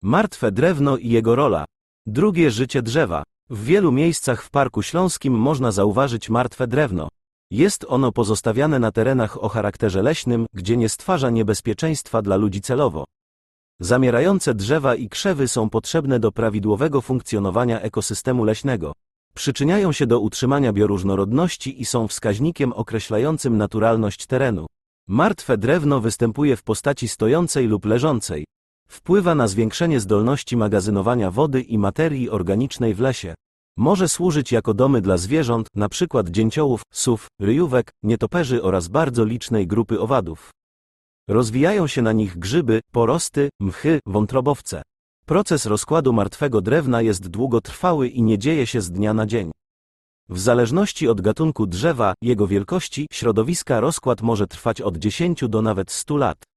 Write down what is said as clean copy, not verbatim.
Martwe drewno i jego rola. Drugie życie drzewa. W wielu miejscach w Parku Śląskim można zauważyć martwe drewno. Jest ono pozostawiane na terenach o charakterze leśnym, gdzie nie stwarza niebezpieczeństwa dla ludzi celowo. Zamierające drzewa i krzewy są potrzebne do prawidłowego funkcjonowania ekosystemu leśnego. Przyczyniają się do utrzymania bioróżnorodności i są wskaźnikiem określającym naturalność terenu. Martwe drewno występuje w postaci stojącej lub leżącej. Wpływa na zwiększenie zdolności magazynowania wody i materii organicznej w lesie. Może służyć jako domy dla zwierząt, np. dzięciołów, sów, ryjówek, nietoperzy oraz bardzo licznej grupy owadów. Rozwijają się na nich grzyby, porosty, mchy, wątrobowce. Proces rozkładu martwego drewna jest długotrwały i nie dzieje się z dnia na dzień. W zależności od gatunku drzewa, jego wielkości, środowiska rozkład może trwać od 10 do nawet 100 lat.